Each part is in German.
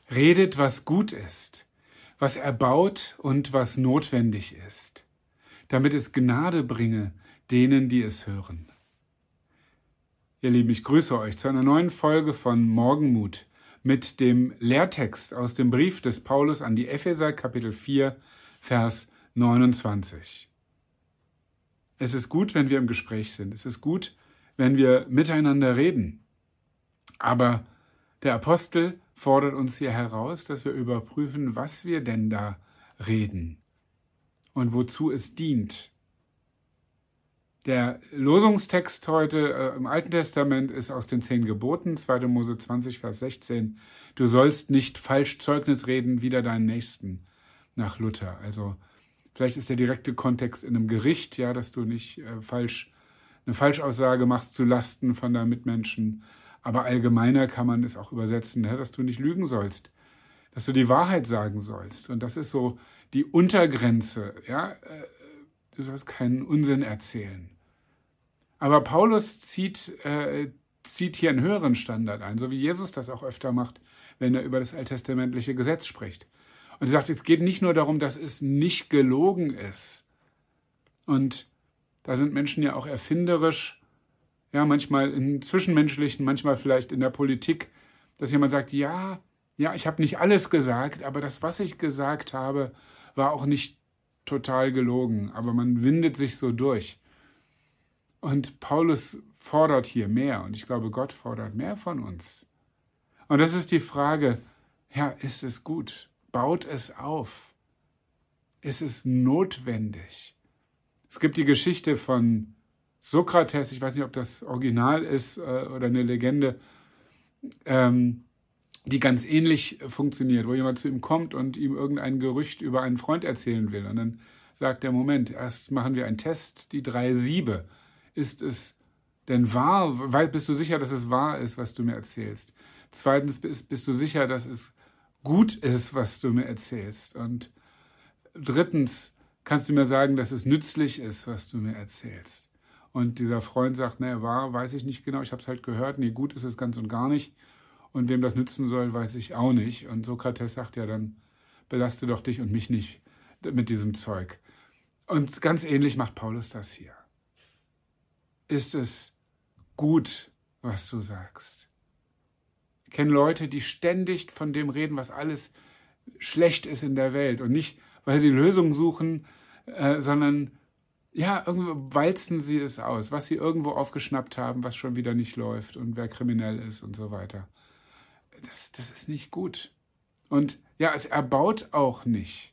Redet, was gut ist, was erbaut und was notwendig ist, damit es Gnade bringe denen, die es hören. Ihr Lieben, ich grüße euch zu einer neuen Folge von Morgenmut mit dem Lehrtext aus dem Brief des Paulus an die Epheser, Kapitel 4, Vers 29. Es ist gut, wenn wir im Gespräch sind. Es ist gut, wenn wir miteinander reden. Aber der Apostel fordert uns hier heraus, dass wir überprüfen, was wir denn da reden und wozu es dient. Der Losungstext heute im Alten Testament ist aus den 10 Geboten, 2. Mose 20, Vers 16. Du sollst nicht falsch Zeugnis reden wider deinen Nächsten, nach Luther. Also vielleicht ist der direkte Kontext in einem Gericht, ja, dass du nicht eine Falschaussage machst zu Lasten von deinem Mitmenschen. Aber allgemeiner kann man es auch übersetzen, dass du nicht lügen sollst, dass du die Wahrheit sagen sollst. Und das ist so die Untergrenze. Ja? Du sollst keinen Unsinn erzählen. Aber Paulus zieht hier einen höheren Standard ein, so wie Jesus das auch öfter macht, wenn er über das alttestamentliche Gesetz spricht. Und er sagt, es geht nicht nur darum, dass es nicht gelogen ist. Und da sind Menschen ja auch erfinderisch, ja, manchmal im Zwischenmenschlichen, manchmal vielleicht in der Politik, dass jemand sagt, ja, ich habe nicht alles gesagt, aber das, was ich gesagt habe, war auch nicht total gelogen, aber man windet sich so durch. Und Paulus fordert hier mehr und ich glaube, Gott fordert mehr von uns. Und das ist die Frage, ja, ist es gut? Baut es auf? Ist es notwendig? Es gibt die Geschichte von Sokrates, ich weiß nicht, ob das Original ist oder eine Legende, die ganz ähnlich funktioniert, wo jemand zu ihm kommt und ihm irgendein Gerücht über einen Freund erzählen will. Und dann sagt er, Moment, erst machen wir einen Test, die 3 Siebe. Ist es denn wahr? Bist du sicher, dass es wahr ist, was du mir erzählst? Zweitens, bist du sicher, dass es gut ist, was du mir erzählst? Und drittens, kannst du mir sagen, dass es nützlich ist, was du mir erzählst? Und dieser Freund sagt, wahr, weiß ich nicht genau, ich habe es halt gehört, gut ist es ganz und gar nicht. Und wem das nützen soll, weiß ich auch nicht. Und Sokrates sagt ja dann, belaste doch dich und mich nicht mit diesem Zeug. Und ganz ähnlich macht Paulus das hier. Ist es gut, was du sagst? Ich kenne Leute, die ständig von dem reden, was alles schlecht ist in der Welt. Und nicht, weil sie Lösungen suchen, sondern irgendwo walzen sie es aus, was sie irgendwo aufgeschnappt haben, was schon wieder nicht läuft und wer kriminell ist und so weiter. Das ist nicht gut. Und es erbaut auch nicht.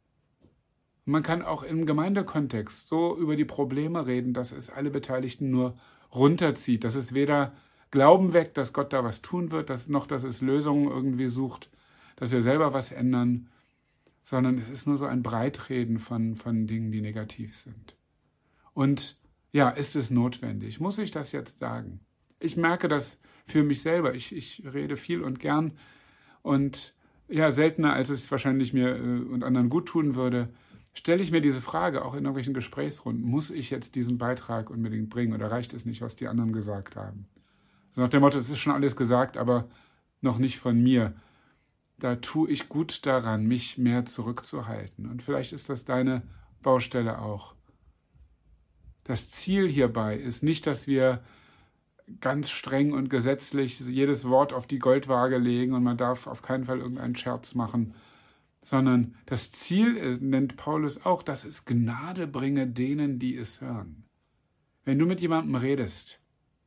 Man kann auch im Gemeindekontext so über die Probleme reden, dass es alle Beteiligten nur runterzieht. Dass es weder Glauben weckt, dass Gott da was tun wird, noch dass es Lösungen irgendwie sucht, dass wir selber was ändern, sondern es ist nur so ein Breitreden von Dingen, die negativ sind. Und ist es notwendig? Muss ich das jetzt sagen? Ich merke das für mich selber. Ich rede viel und gern und seltener, als es wahrscheinlich mir und anderen gut tun würde, stelle ich mir diese Frage auch in irgendwelchen Gesprächsrunden. Muss ich jetzt diesen Beitrag unbedingt bringen oder reicht es nicht, was die anderen gesagt haben? So nach dem Motto, es ist schon alles gesagt, aber noch nicht von mir. Da tue ich gut daran, mich mehr zurückzuhalten. Und vielleicht ist das deine Baustelle auch. Das Ziel hierbei ist nicht, dass wir ganz streng und gesetzlich jedes Wort auf die Goldwaage legen und man darf auf keinen Fall irgendeinen Scherz machen, sondern das Ziel nennt Paulus auch, dass es Gnade bringe denen, die es hören. Wenn du mit jemandem redest,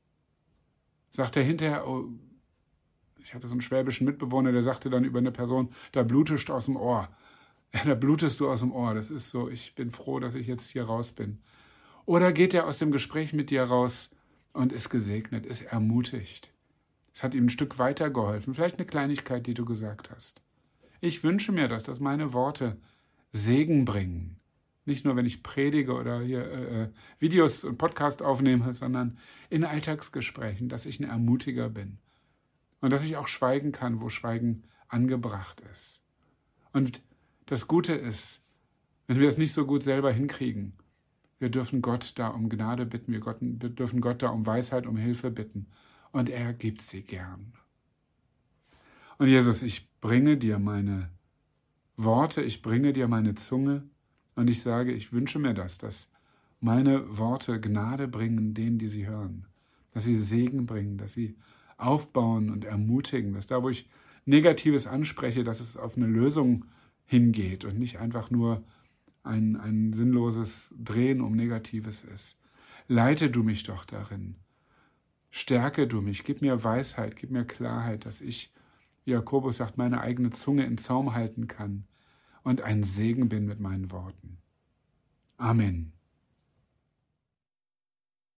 sagt er hinterher, ich hatte so einen schwäbischen Mitbewohner, der sagte dann über eine Person, da blutest du aus dem Ohr. Ja, da blutest du aus dem Ohr. Das ist so, ich bin froh, dass ich jetzt hier raus bin. Oder geht er aus dem Gespräch mit dir raus und ist gesegnet, ist ermutigt. Es hat ihm ein Stück weitergeholfen. Vielleicht eine Kleinigkeit, die du gesagt hast. Ich wünsche mir das, dass meine Worte Segen bringen. Nicht nur, wenn ich predige oder hier Videos und Podcast aufnehme, sondern in Alltagsgesprächen, dass ich ein Ermutiger bin. Und dass ich auch schweigen kann, wo Schweigen angebracht ist. Und das Gute ist, wenn wir es nicht so gut selber hinkriegen, wir dürfen Gott da um Gnade bitten, wir dürfen Gott da um Weisheit, um Hilfe bitten. Und er gibt sie gern. Und Jesus, ich bringe dir meine Worte, ich bringe dir meine Zunge und ich sage, ich wünsche mir das, dass meine Worte Gnade bringen denen, die sie hören, dass sie Segen bringen, dass sie aufbauen und ermutigen, dass da, wo ich Negatives anspreche, dass es auf eine Lösung hingeht und nicht einfach nur ein sinnloses Drehen um Negatives ist. Leite du mich doch darin. Stärke du mich, gib mir Weisheit, gib mir Klarheit, dass ich, wie Jakobus sagt, meine eigene Zunge in Zaum halten kann und ein Segen bin mit meinen Worten. Amen.